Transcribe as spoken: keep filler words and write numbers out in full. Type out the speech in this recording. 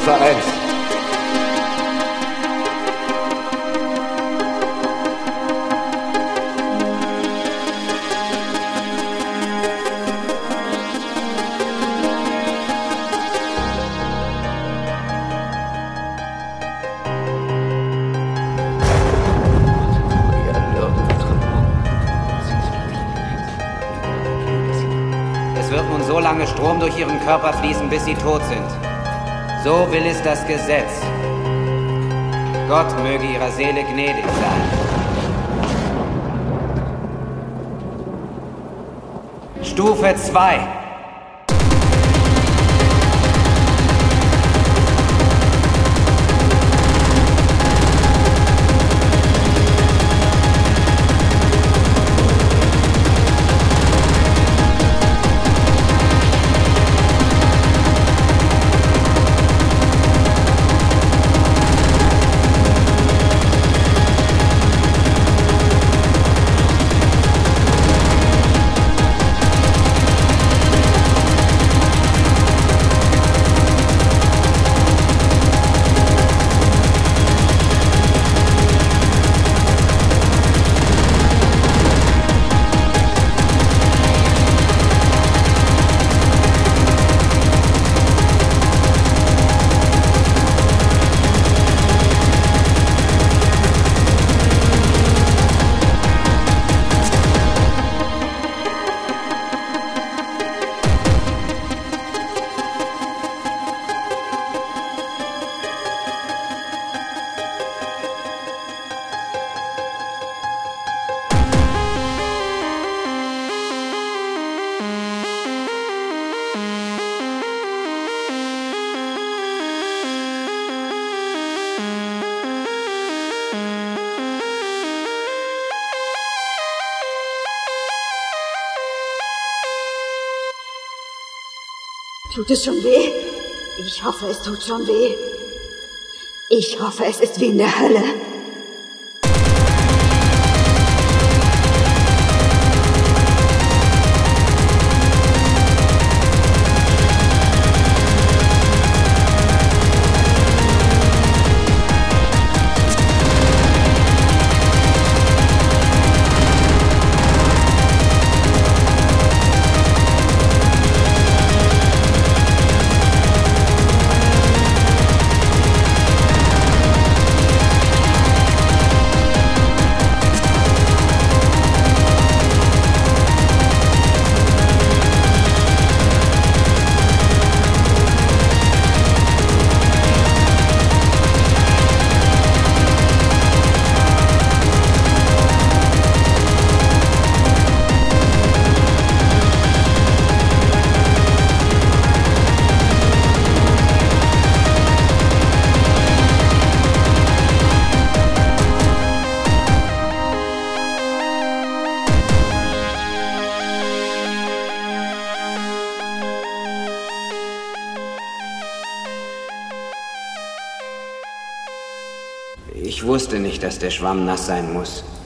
Stufe eins. Es wird nun so lange Strom durch ihren Körper fließen, bis sie tot sind. So will es das Gesetz. Gott möge ihrer Seele gnädig sein. Stufe zwei. Tut es schon weh? Ich hoffe, es tut schon weh. Ich hoffe, es ist wie in der Hölle. Ich wusste nicht, dass der Schwamm nass sein muss.